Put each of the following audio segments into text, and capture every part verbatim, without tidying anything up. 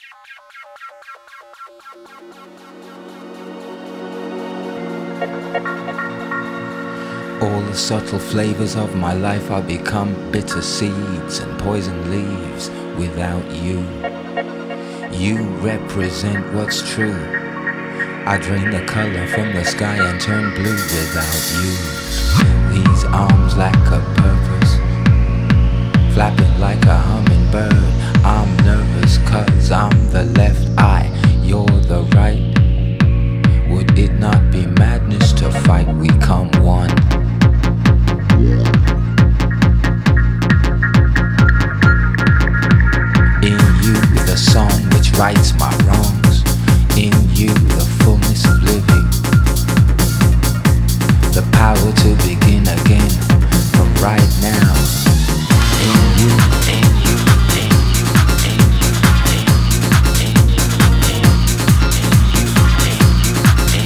All the subtle flavors of my life are become bitter seeds and poison leaves without you. You represent what's true. I drain the color from the sky and turn blue without you. These arms lack a purpose, flapping like a hummingbird. I'm nervous cause I'm the left eye, you're the right. Would it not be madness to fight? We come one. In you the song which rights my wrongs. In you the fullness of living, the power to begin again from right now. In you, in you, in you, in you, in you, in you, in you, in you, in you, in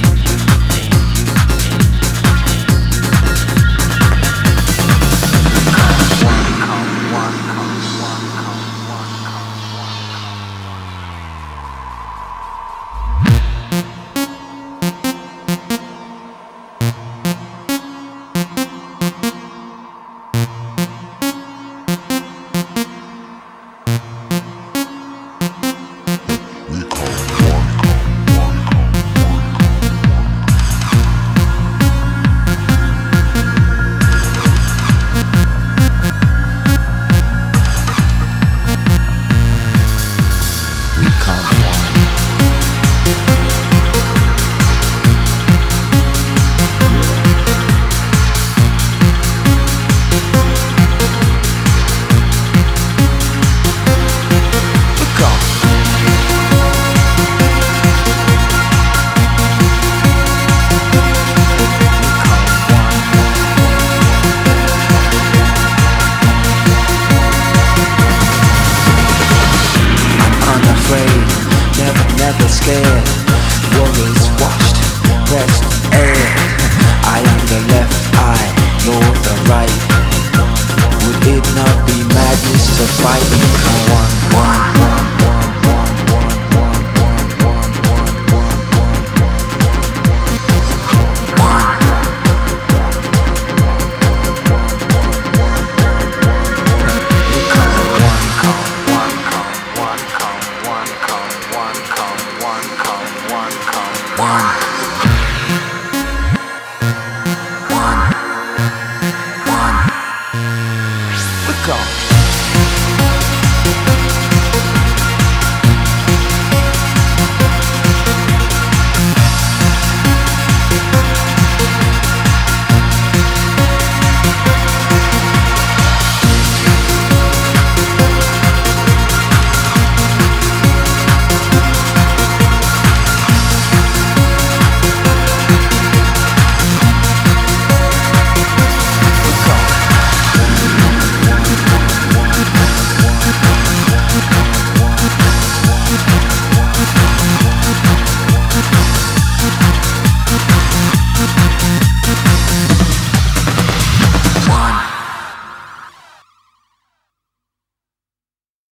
never scared, worries washed, rest air. I am the left eye, you're the right. Would it not be madness to fight? Come on, one.